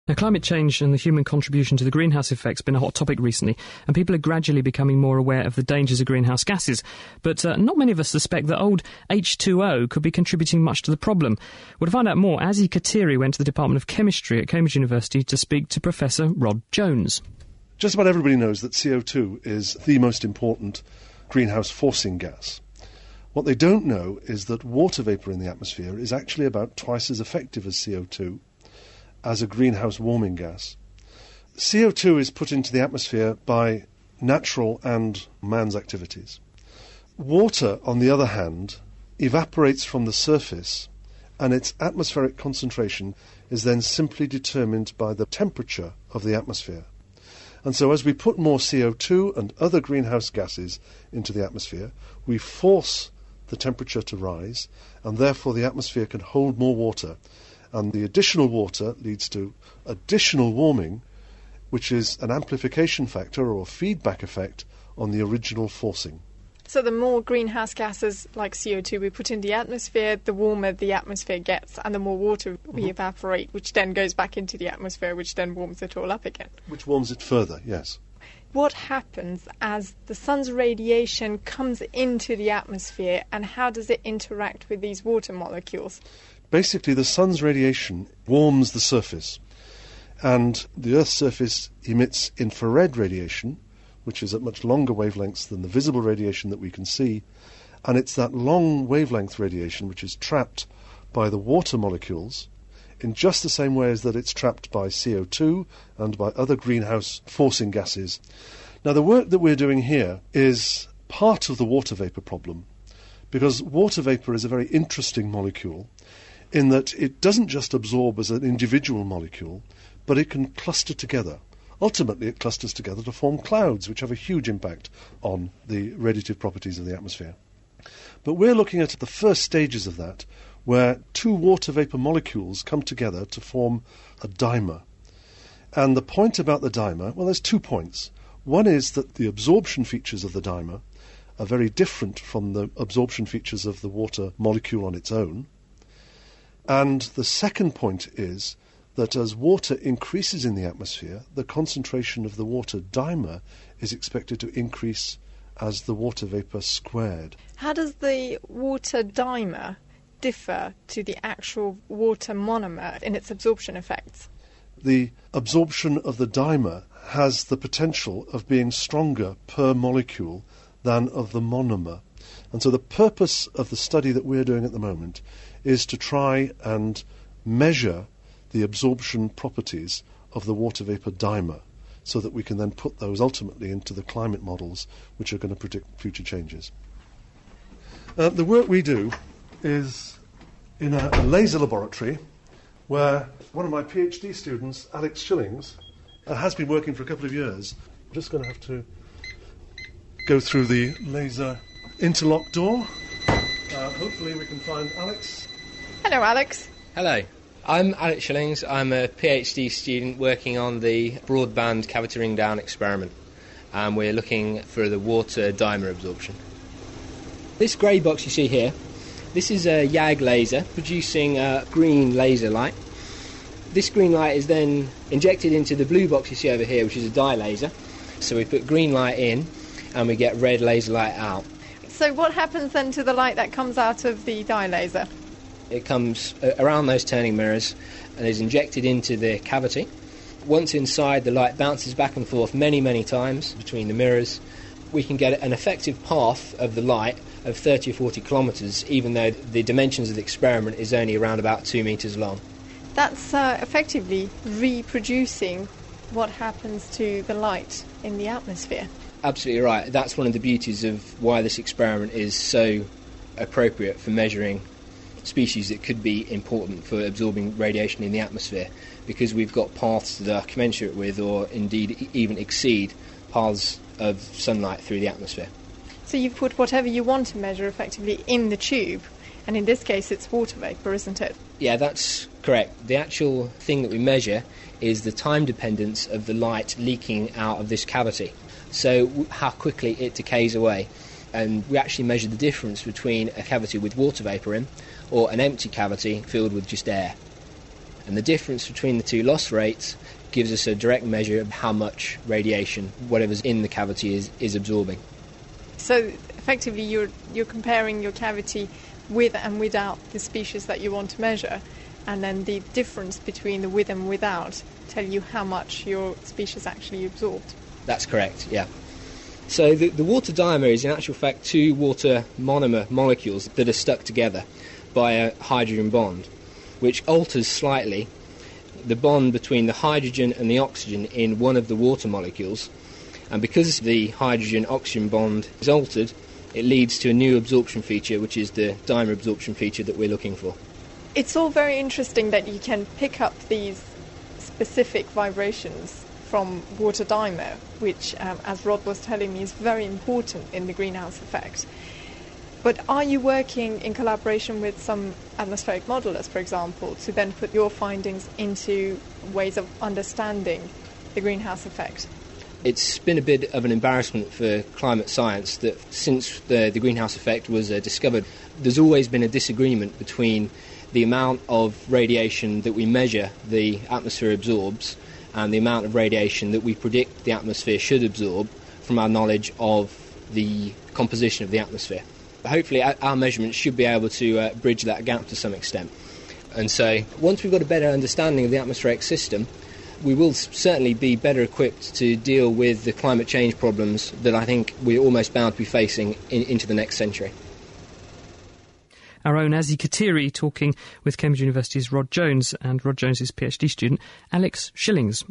Now, climate change and the human contribution to the greenhouse effect has been a hot topic recently, and people are gradually becoming more aware of the dangers of greenhouse gases. But not many of us suspect that old H2O could be contributing much to the problem. Well, to find out more, Azzy Kateri went to the Department of Chemistry at Cambridge University to speak to Professor Rod Jones. Just about everybody knows that CO2 is the most important greenhouse forcing gas. What they don't know is that water vapour in the atmosphere is actually about twice as effective as CO2 as a greenhouse warming gas. CO2 is put into the atmosphere by natural and man's activities. Water, on the other hand, evaporates from the surface, and its atmospheric concentration is then simply determined by the temperature of the atmosphere. And so as we put more CO2 and other greenhouse gases into the atmosphere, we force the temperature to rise, and therefore the atmosphere can hold more water. And the additional water leads to additional warming, which is an amplification factor or feedback effect on the original forcing. So the more greenhouse gases like CO2 we put in the atmosphere, the warmer the atmosphere gets, and the more water we evaporate, which then goes back into the atmosphere, which then warms it all up again. Which warms it further, yes. What happens as the sun's radiation comes into the atmosphere, and how does it interact with these water molecules? Basically, the sun's radiation warms the surface, and the Earth's surface emits infrared radiation, which is at much longer wavelengths than the visible radiation that we can see, and it's that long wavelength radiation which is trapped by the water molecules in just the same way as that it's trapped by CO2 and by other greenhouse forcing gases. Now, the work that we're doing here is part of the water vapour problem, because water vapour is a very interesting molecule in that it doesn't just absorb as an individual molecule, but it can cluster together. Ultimately, it clusters together to form clouds, which have a huge impact on the radiative properties of the atmosphere. But we're looking at the first stages of that, where two water vapour molecules come together to form a dimer. And the point about the dimer, well, there's 2 points. One is that the absorption features of the dimer are very different from the absorption features of the water molecule on its own. And the second point is that as water increases in the atmosphere, the concentration of the water dimer is expected to increase as the water vapour squared. How does the water dimer differ to the actual water monomer in its absorption effects? The absorption of the dimer has the potential of being stronger per molecule than of the monomer. And so the purpose of the study that we're doing at the moment is to try and measure the absorption properties of the water vapour dimer so that we can then put those ultimately into the climate models which are going to predict future changes. The work we do is in a laser laboratory where one of my PhD students, Alex Schillings, has been working for a couple of years. I'm just going to have to go through the laser interlock door. Hopefully we can find Alex. Hello, Alex. Hello. I'm Alex Schillings. I'm a PhD student working on the broadband cavity ring down experiment, and we're looking for the water dimer absorption. This grey box you see here, this is a YAG laser producing a green laser light. This green light is then injected into the blue box you see over here, which is a dye laser. So we put green light in and we get red laser light out. So what happens then to the light that comes out of the dye laser? It comes around those turning mirrors and is injected into the cavity. Once inside, the light bounces back and forth many, many times between the mirrors. We can get an effective path of the light of 30 or 40 kilometres, even though the dimensions of the experiment is only around about 2 metres long. That's effectively reproducing what happens to the light in the atmosphere. Absolutely right. That's one of the beauties of why this experiment is so appropriate for measuring species that could be important for absorbing radiation in the atmosphere, because we've got paths that are commensurate with, or indeed even exceed, paths of sunlight through the atmosphere. So you've put whatever you want to measure effectively in the tube, and in this case it's water vapour, isn't it? Yeah, that's correct. The actual thing that we measure is the time dependence of the light leaking out of this cavity, so how quickly it decays away. And we actually measure the difference between a cavity with water vapour in or an empty cavity filled with just air. And the difference between the two loss rates gives us a direct measure of how much radiation whatever's in the cavity is absorbing. So effectively you're comparing your cavity with and without the species that you want to measure, and then the difference between the with and without tell you how much your species actually absorbed. That's correct, yeah. So the water dimer is in actual fact two water monomer molecules that are stuck together by a hydrogen bond, which alters slightly the bond between the hydrogen and the oxygen in one of the water molecules. And because the hydrogen-oxygen bond is altered, it leads to a new absorption feature, which is the dimer absorption feature that we're looking for. It's all very interesting that you can pick up these specific vibrations from water dimer, which, as Rod was telling me, is very important in the greenhouse effect. But are you working in collaboration with some atmospheric modelers, for example, to then put your findings into ways of understanding the greenhouse effect? It's been a bit of an embarrassment for climate science that since the greenhouse effect was discovered, there's always been a disagreement between the amount of radiation that we measure the atmosphere absorbs and the amount of radiation that we predict the atmosphere should absorb from our knowledge of the composition of the atmosphere. Hopefully our measurements should be able to bridge that gap to some extent. And so once we've got a better understanding of the atmospheric system, we will certainly be better equipped to deal with the climate change problems that I think we're almost bound to be facing into the next century. Our own Azzy Kateri talking with Cambridge University's Rod Jones and Rod Jones's PhD student Alex Shillings.